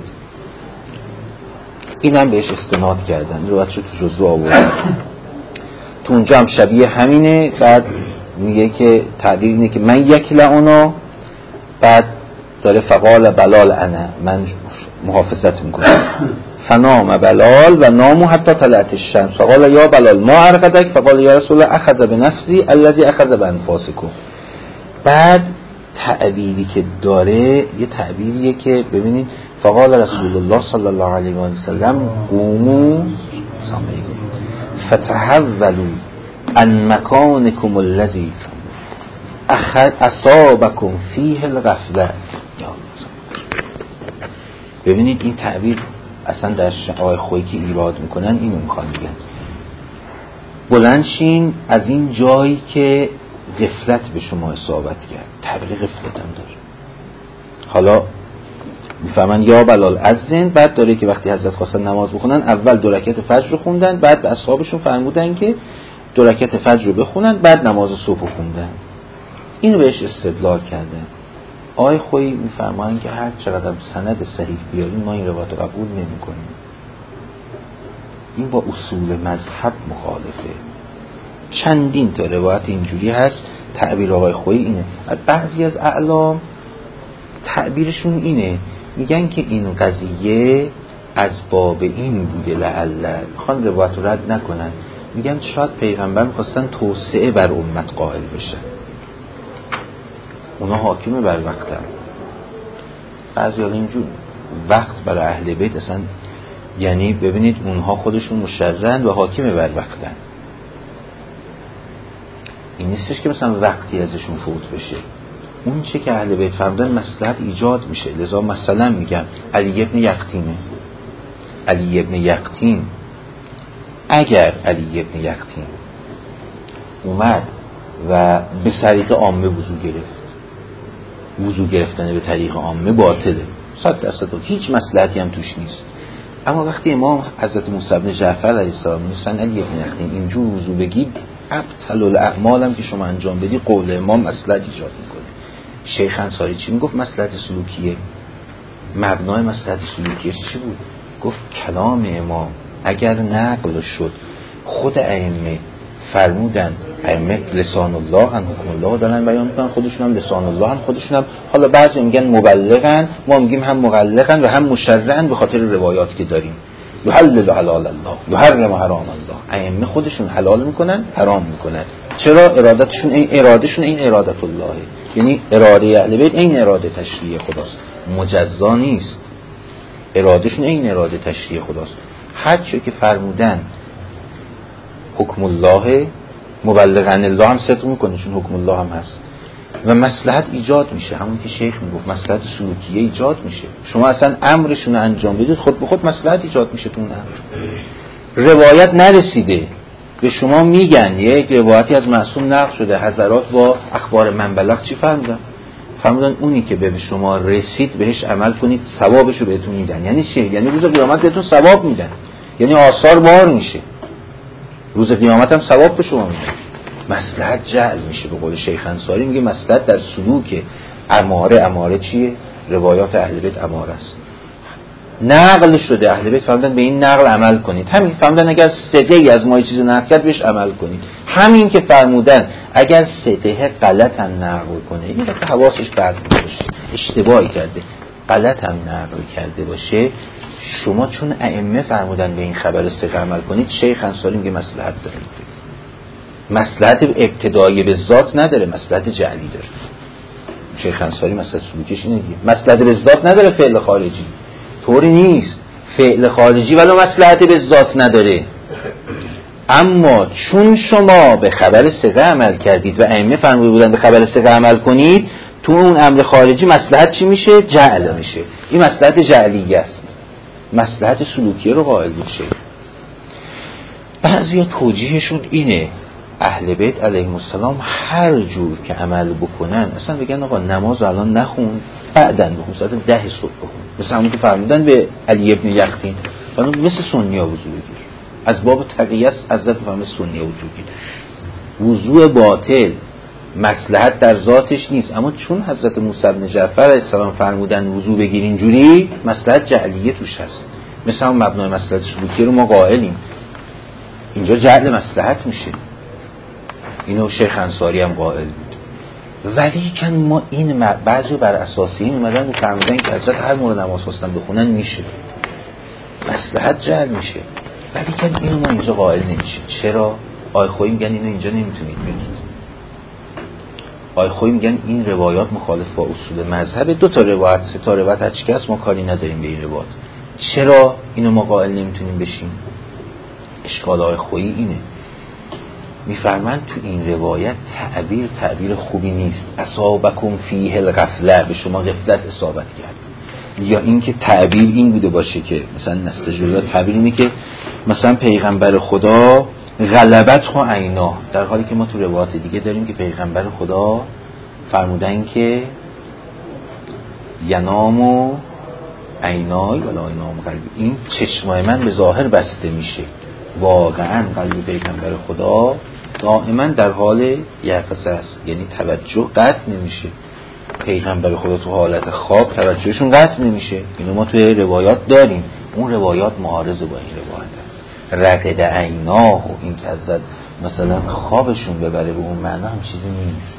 اینم بهش استناد کردن، روایتشو تو جزو آوردم. تو اونجا هم شبیه همینه. بعد میگه که تعبیر اینه که من یک لعنا، بعد داره فقال بلال انا، من محافظت میکنم. فنام بلال و نامو حتی طلعت الشمس فقال یا بلال ما ارقدک فقال یا رسول الله اخذ بنفسی الذی اخذ بانفاسکم. بعد تعبیری که داره یه تعبیریه که ببینید فقال رسول الله صلی الله علیه و سلم قوموا فتحولوا عن مکانکم الذی، اصابکم فیه الغفله. ببینید این تعبیر اصلا در آقای خویی که ایراد میکنن اینو میخوان بگن، بلند شین از این جایی که غفلت به شما اصابت کرد. تعبیر غفلت هم داره. حالا میفهمن یا بلال اذن، بعد داره که وقتی حضرت خواستن نماز بخونن اول 2 رکعت فجر رو خوندن، بعد به اصحابشون فرمودن که 2 رکعت فجر رو بخونن، بعد نماز صبح رو خوندن. اینو بهش استدلال کردن. آقای خویی میفرمایند که هر چقدر سند صحیح بیارین ما این روایت رو قبول نمی‌کنیم. این با اصول مذهب مخالفه. چندین تا روایت اینجوری هست. تعبیر آقای خویی اینه. بعضی از اعلام تعبیرشون اینه، میگن که این قضیه از باب این بوده لعله، میخوان روایت رو رد نکنن، میگن شاید پیغمبر میخواستن توسعه بر امت قائل بشن، اونا حاکم بر وقتن. بعضی حالا اینجور وقت برای اهل بیت اصلا، یعنی ببینید اونها خودشون مشرعن و حاکم بر وقتن. این نیستش که مثلا وقتی ازشون فوت بشه، اون چه که اهل بیت فرمودن مصلحت ایجاد میشه. لذا مثلا میگم علی ابن یقطینه، علی ابن یقطین، اگر علی ابن یقطین اومد و به طریق عامه وضو گرفت، وضو گرفتن به طریق عامه باطله 100%، هیچ مصلحتی هم توش نیست. اما وقتی امام حضرت موسی بن جعفر علیه السلام میگن علی ابن یقطین اینجور وضو بگی، ابطل الاعمال هم که شما انجام بدی، قول امام مصلحت ایجاد میکنه. شیخ انصاری چی میگفت؟ مصلحت سلوکیه. مبنای مصلحت سلوکیش چی بود؟ گفت کلام امام اگر نقل شد، خود ائمه فرمودن، ائمه لسان الله ان حکم الله دارن بیان میکنن، خودشون هم لسان الله ان، خودشون هم، حالا بعضی میگن مبلغن، ما میگیم هم مبلغن و هم مشرعن به خاطر روایاتی که داریم. یحلل حلال الله یحرم حرام الله، ائمه خودشون حلال میکنن حرام میکنن. چرا؟ ارادتشون این ارادهشون این ارادت الله، یعنی اراده اهل بیت این اراده تشریع خداست، مجزا نیست. ارادهشون این اراده تشریع خداست. هر چی که فرمودن حکم الله، مبلغن الله هم صدق میکنه چون حکم الله هم هست و مصلحت ایجاد میشه. همون که شیخ میگفت مصلحت سلوکیه ایجاد میشه. شما اصلا امرشون رو انجام بدید، خود به خود مصلحت ایجاد میشه تو اون امر. روایت نرسیده به شما میگن یک روایتی از معصوم نقل شده، حضرات با اخبار من بلغ چی فرمودن؟ فرمودن اونی که به شما رسید بهش عمل کنید، ثوابشو بهتون میدن. یعنی چی؟ یعنی روز قیامت بهتون ثواب میدن، یعنی آثار بار میشه، روز قیامت هم ثواب به شما میدن. مصلحت جعل میشه. به قول شیخ انصاری میگه مصلحت در سلوک اماره چیه؟ روایات اهل بیت اماره است. نقل شده، اهل بیت فرمودن به این نقل عمل کنید. همین فرمودن اگر ثقه از ما چیز نقل کرد بهش عمل کنید. همین که فرمودن اگر ثقه غلط هم نقل کنه، این که حواسش پرت باشه، اشتباهی کرده، غلط هم نقل کرده باشه، شما چون ائمه فرمودن به این خبر ثقه عمل کنید، شیخ انصاری میگه مصلحت داره. مصلحت ابتدایی به ذات نداره، مصلحت جعلی داره. شیخ انصاری مصلحت سلوکیش اینه دیگه. مصلحت به ذات نداره، فعل خارجی طوری نیست، فعل خارجی ولی مصلحت به ذات نداره. اما چون شما به خبر ثقه عمل کردید و ائمه فرموده بودن به خبر ثقه عمل کنید، تو اون امر خارجی مصلحت چی میشه؟ جعل میشه. این مصلحت جعلیه است. مصلحت سلوکیه رو قائل میشه. بعضیا توجیهشون اینه اهل بیت علیهم السلام هر جور که عمل بکنن، اصلا بگن آقا نماز الان نخون، بعدن بخون، ساعت 10 صبح بخون، مثل همون که فرمودن به علی ابن یقطین، مثل سنی‌ها وضو بگیر، از باب تقیه است، حضرت فرمود سنی‌ها وضو بگیر. وضو باطل مصلحت در ذاتش نیست، اما چون حضرت موسی بن جعفر علیه السلام فرمودن وضو بگیر اینجوری، مصلحت جعلیه توش هست. مثل همون مبنای مصلحت سلوکی رو ما قائلیم، اینجا جعل مصلحت میشه. اینو شیخ انصاری هم قائل بود. ولی کن ما این بعضی بر اساسی این اومدن فرمودن که حضرت هر موقع نماز خواستن بخونن میشه، مصلحت جعل میشه. ولی کن اینو ما اینجا قائل نمیشه. چرا؟ آقای خویی میگن اینو اینجا نمیتونید بگید. آقای خویی میگن این روایات مخالف با اصول مذهب. 2 تا روایت 3 تا روایت هرچیکس ما کاری نداریم به این روایات. چرا اینو ما قائل نمیتونیم بشیم؟ اشکال آقای خویی اینه. میفرمند تو این روایت تعبیر خوبی نیست. اصابکم فیه الغفله، به شما غفلت اصابت کرد. یا اینکه تعبیر این بوده باشه که مثلا نستجوزا تعبیر اینه که مثلا پیغمبر خدا غلبت خو عینا، در حالی که ما تو روایات دیگه داریم که پیغمبر خدا فرمودن که ینامو عینای ولا ینام قلبی، این چشمای من به ظاهر بسته میشه. واقعا قلب پیغمبر خدا دائما در حال یقظه است، یعنی توجه قطع نمیشه. پیغمبر خدا تو حالت خواب توجهشون قطع نمیشه. اینو ما توی روایات داریم. اون روایات معارضه با این روایت. رقد عیناه و این که ازت مثلا خوابشون ببره به اون معنا هم چیزی نیست.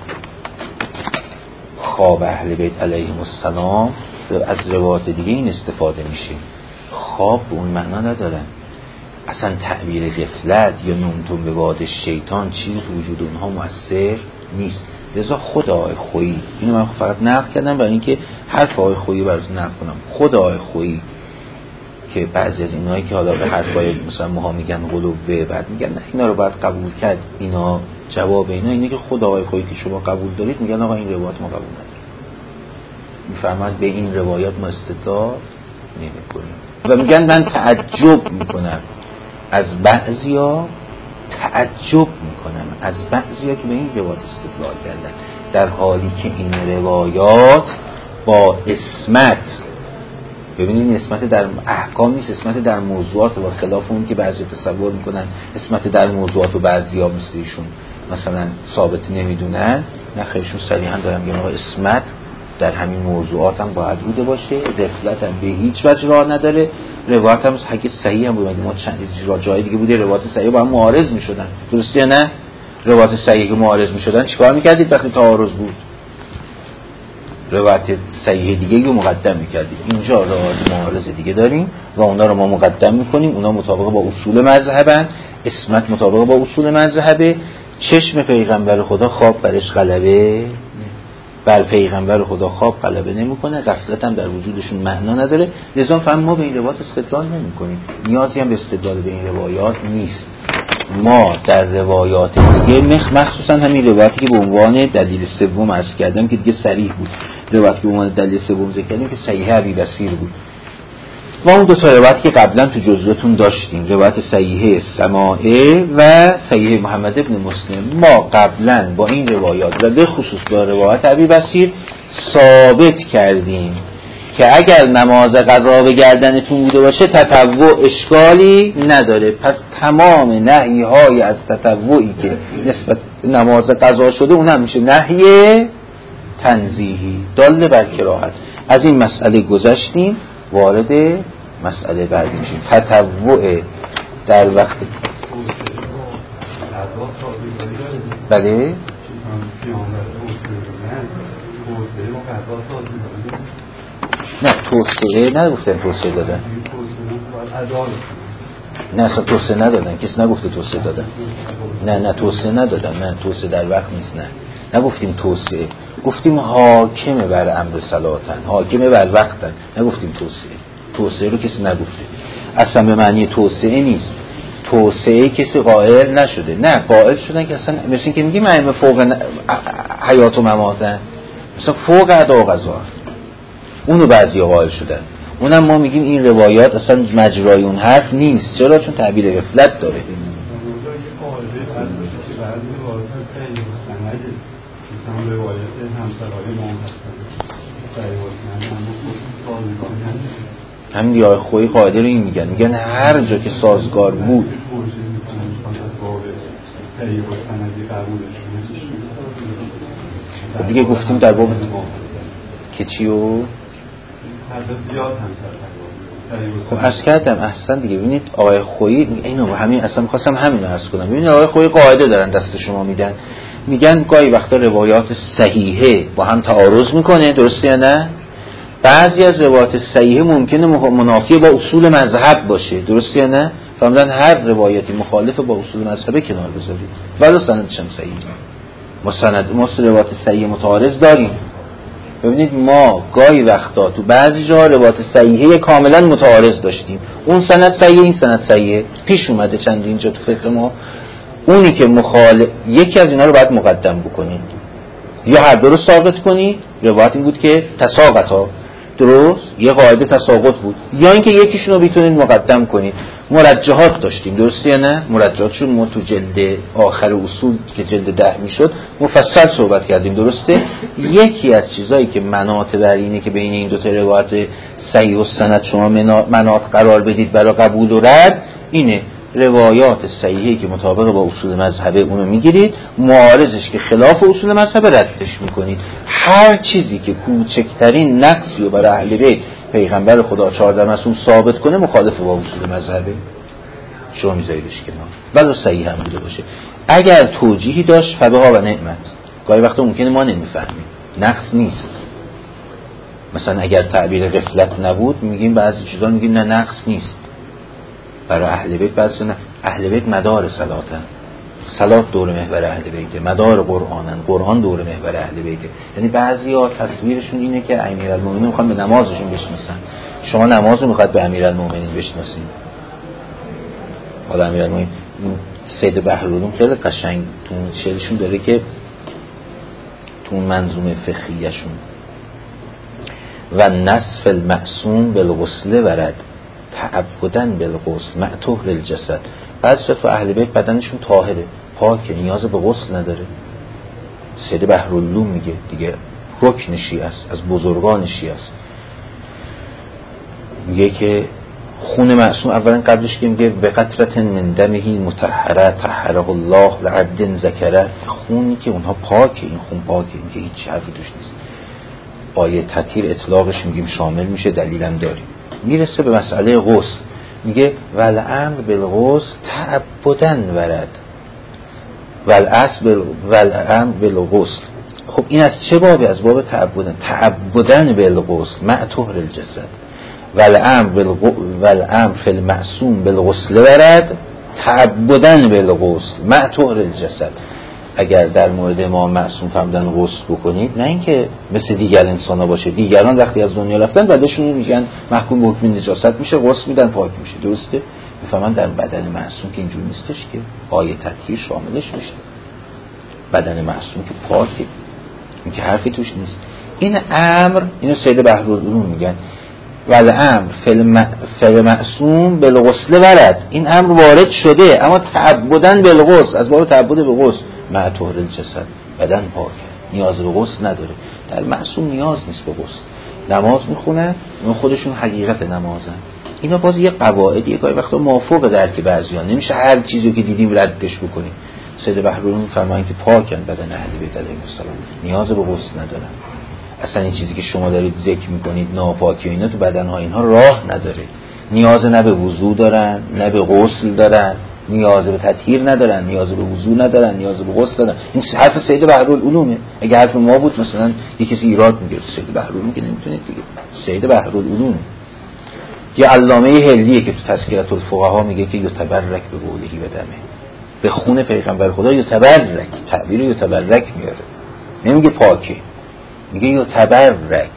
خواب اهل بیت علیهم السلام از روایات دیگه این استفاده میشه. خواب به اون معنا ندارن. اصلا تعبیر غفلت یا نومتون به باد شیطان چیزی تو وجود اونها مؤثر نیست. لذا خود آقای خویی، اینو من فقط نقل کردم برای اینکه حرف آقای خویی براتون نقل کنم. خود آقای خویی که بعضی از اینایی که حالا به حرفای مثلا ما میگن قلوبه، بعد میگن نه اینا رو باید قبول کرد، اینا جواب اینا اینه که خود آقای خویی که شما قبول دارید میگن آقا این روایت ما قبول نداریم. میفرماد به این روایات ما استدلال نمی‌کنیم و میگن من تعجب میکنم از بعضیا که به این روایات استدلال کردن، در حالی که این روایات با اسمت، ببینید اسمت در احکام نیست، اسمت در موضوعات، و خلاف اون که بعضی تصور میکنن اسمت در موضوعات و بعضیا مثل ایشون مثلا ثابت نمیدونن. نه خیلیشون صریحا دارن میگن آقا اسمت در همین موضوعات هم باید بوده باشه، غفلت هم به هیچ وجه راه نداره. روایت هم اگه صحیح هم بود، ما چند جای دیگه بوده روایت صحیح با هم معارض میشدن، درسته یا نه؟ روایت صحیح که معارض میشدن چیکار میکردید وقتی تعارض بود؟ روایت صحیح دیگه رو مقدم میکردید. اینجا روایت معارض دیگه داریم و اونا رو ما مقدم میکنیم. اونا مطابق با اصول مذهبن، اسمت مطابق با اصول مذهبه. چشم پیغمبر خدا خواب برش غلبه بر پیغمبر خدا خواب غلبه نمیکنه، غفلت هم در وجودشون معنا نداره. لذا فهم ما به این روایات استدلال نمیکنیم، نیازی هم به استدلال به این روایات نیست. ما در روایات دیگه مخصوصا همین روایتی که به عنوان دلیل سوم عرض کردم که دیگه صریح بود، روایتی که به عنوان دلیل سوم ذکر کردیم که صحیح ابی بصیر بود، و اون دو تا روایتی که قبلا تو جزوتون داشتیم، روایت صحیح سماعه و صحیح محمد ابن مسلم، ما قبلا با این روایات و به خصوص با روایت ابی بصیر ثابت کردیم که اگر نماز قضا به گردنتون بوده باشه تطوع اشکالی نداره. پس تمام نهی های از تطوعی که نسبت نماز قضا شده اون هم میشه نهی تنزیهی دال بر کراهت. از این مسئله گذشتیم، وارد مسئله بعدی میشیم. تطوع در وقت بله نه توصیه نگفتن، توصیه دادن. نه اصلا توصیه ندادن، کسی نگفته توصیه دادن. نه توصیه ندادن، نه توصیه در وقت نیست. نه نگفتیم توصیه، گفتیم حاکمه بر امر صلاتن، حاکمه بر وقتن، نگفتیم توصیه رو کسی نگفته. اصلا به معنی توصیه نیست. توصیه کسی قائل نشده، نه قائل شدن که اصلا مثل این که میگیم ائمه فوق حیات و مماتن، مثلا فوق ادا و قضا، اونو بعضی قائل شدن. اونم ما میگیم این روایات اصلا مجرای اون حرف نیست. چرا؟ چون تعبیر غفلت داره. همین دیگه خویی قاعده رو این میگن هر جا که سازگار بود دیگه گفتیم در باب که چیو خب عرض کردم احسن دیگه. ببینید آقای خویی اینو همین اصلا می‌خواستم همین رو عرض کنم. ببینید آقای خویی قاعده دارن دست شما میگن گاهی وقتا روایات صحیحه با هم تعارض میکنه، درسته یا نه؟ بعضی از روایات صحیحه ممکنه منافی با اصول مذهب باشه، درسته یا نه؟ فرمودن هر روایتی مخالف با اصول مذهب کنار بذارید ولو سندش هم صحیحه. ما روایات صحیح متعارض داریم. ببینید ما گاهی وقتا تو بعضی جا روایات صحیحه کاملا متعارض داشتیم، اون سند صحیحه این سند صحیحه، پیش اومده چند اینجا تو فقه ما. اونی که یکی از اینا رو باید مقدم بکنید، یا هر دو رو ساقط کنید. روایت این بود که تساقطا، درست، یه قاعده تساقط بود، یا اینکه یکیشون رو میتونید مقدم کنید. مرجحات داشتیم، درسته یا نه؟ مرجحاتشون ما تو جلد آخر اصول که جلد 10 میشد مفصل صحبت کردیم، درسته؟ یکی از چیزایی که مناط بر اینه که بین این دو تا روایت صحیح و سند شما مناط قرار بدید برای قبول و رد، اینه روایات صحیحی که مطابق با اصول مذهبه اونو میگیرید، معارضش که خلاف اصول مذهبه ردش میکنید. هر چیزی که کوچکترین نقصی رو برای اهل بیت پیغمبر خدا 14 معصوم ثابت کنه مخالف با اصول مذهبه، شما میذاریدش کنار ولو صحیح هم بوده باشه. اگر توجیهی داشت فبها و نعمت. گاهی وقتا ممکنه ما نمیفهمیم، نقص نیست. مثلا اگر تعبیر غفلت نبود میگیم بعضی چیزا میگیم نه نقص نیست. برای اهل بیت بعضی نه، اهل بیت مدار صلاتن، صلات دور محور اهل بیته، مدار قرآنن، قرآن دور محور اهل بیته. یعنی بعضیا تصویرشون اینه که امیرالمومنین میخوان به نمازشون بشناسن. شما نماز رو میخواد به امیرالمومنین بشناسین. حالا امیرالمومنین سید بحرالعلوم خیلی قشنگ تو شعرشون داره که تو منظومه فقهیشون و نصف المعصوم بالغسل ورد تعبدن بالغسل مع طهر الجسد. بعضی تو اهل بیت بدنشون طاهره، پاکه، نیاز به غسل نداره. سید بحرالعلوم میگه دیگه رکن شیعه است، از بزرگان شیعه است. میگه که خون معصوم اولا قبلش که میگه به قطرة من دمه مطهره طهره الله لعبد ذکره، خونی که اونها پاکه، این خون پاکه، این که هیچ حرفی توش نیست. آیه تطهیر اطلاقش میگیم شامل میشه، دلیلم داریم. میرسه به مسئله غسل، میگه والامر بالغسل تعبدن ورد والامر بالغسل. خب این از چه بابه؟ از باب تعبدن بالغسل مع طهر الجسد. والامر فی المعصوم بالغسل ورد تعبدن بالغسل مع طهر الجسد. اگر در مورد ما معصوم فرمودن غسل بکنید، نه اینکه مثل دیگر انسان ها باشه، دیگران وقتی از دنیا رفتن بعدشون میگن محکوم به حکم نجاست میشه، غسل میدن پاک میشه، درسته؟ میفهمن در بدن معصوم که اینجور نیستش که آیه تطهیر شاملش میشه. بدن معصوم که پاکه، این که حرفی توش نیست. این امر، اینو سید بحرالعلوم میگن والامر فی المعصوم بالغسل ورد، این امر وارد شده اما تعبدن بالغسل، از باب تعبد به غسل مع طهر الجسد، بدن پاکه، نیاز به غسل نداره. در معصوم نیاز نیست به غسل، نماز میخونن، اون خودشون حقیقت نمازن. اینا باز یه قواعدیه، گاهی وقتا موافق درک بعضیا، نمیشه هر چیزی که دیدیم ردش بکنیم. سید بحرالعلوم فرمایند که پاکن بدن اهل بیت علیهم السلام، نیاز به غسل ندارن. اصلا این چیزی که شما دارید ذکر میکنید ناپاکی و اینا تو بدنها اینها راه نداره. نیاز نه به وضو دارن، نه به غسل دارن، نیاز به تطهیر ندارن، نیاز به وضو ندارن، نیاز به غسل دارن. این حرف سید بحرالعلومه. اگه حرف ما بود مثلا یه کسی ایراد میگرفت، سید بحرالعلوم که نمیتونید دیگه، سید بحرالعلوم. یه علامه هلیه که تو تذکرة الفقها میگه که یتبرک به بولهی و دمه، به خون پیغمبر خدا یتبرک، تعبیر یتبرک میاره، نمیگه پاکه، میگه یتبرک.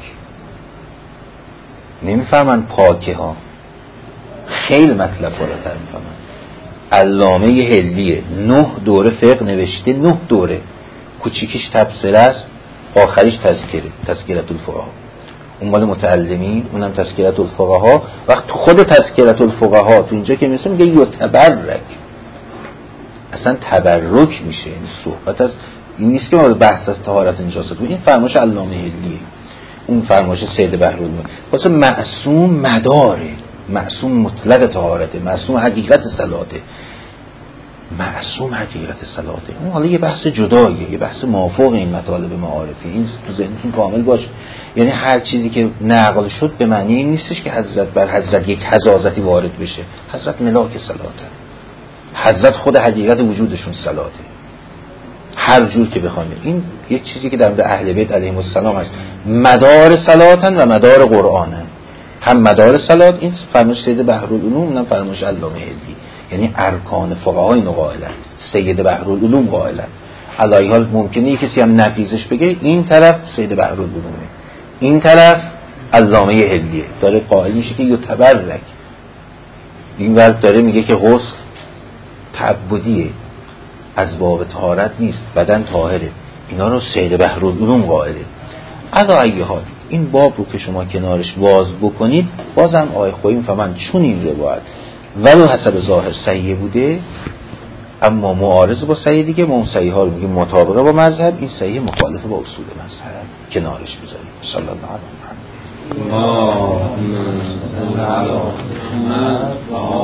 نمیفهمن پاکه ها، خیلی مطلب بالاتر میفهمن. علامه هلیه 9 دوره فقه نوشته، 9 دوره، کوچیکیش تبصره است، آخریش تذکرة الفقها. اون مال متعلمین، اونم تذکرة الفقها. وقت تو خود تذکرة الفقها تو اینجا که میشه میگه یتبرک، اصلا تبرک میشه. این صحبت از این نیست که ما بحث از طهارت نجاست، این فرمایش علامه هلیه، اون فرمایش سید بحرالعلوم. واسه معصوم مداره، معصوم مطلق طهارته، معصوم حقیقت صلاته، معصوم حقیقت صلاته. اون حالا یه بحث جداییه، یه بحث موافق این مطالب معارفی، این تو ذهنتون کامل باشه. یعنی هر چیزی که نقل شد به معنی این نیستش که حضرت بر حضرت یک حضازتی وارد بشه. حضرت ملاک صلاته، حضرت خود حقیقت وجودشون صلاته، هر جور که بخوایم. این یک چیزی که در مورد اهل بیت علیهم السلام هست، مدار صلاتن و مدار قرآنن. هم مدار صلات، این فرمایش سید بحرالعلوم، اونم فرمایش علامه هلی. یعنی ارکان فقها اینو قائلن، سید بحرالعلوم قائلن. علی حال ممکنه یک کسی هم نقیضش بگه، این طرف سید بحرالعلومه، این طرف علامه هلیه، داره قائل میشه که یتبرک. این ورد داره میگه که غسل تعبدیه، از باب طهارت نیست، بدن طاهره. اینا رو سید بحرالعلوم قائله. علا ای حال این باب رو که شما کنارش باز بکنید، بازم آیه خویی میفهمن چون این روایت ولو حسب ظاهر صحیح بوده، اما معارض با صحیح دیگه، ما اون صحیح ها رو میگیم مطابقه با مذهب، این صحیح مخالفه با اصول مذهب، کنارش بذاریم. صلی الله علیه و آله.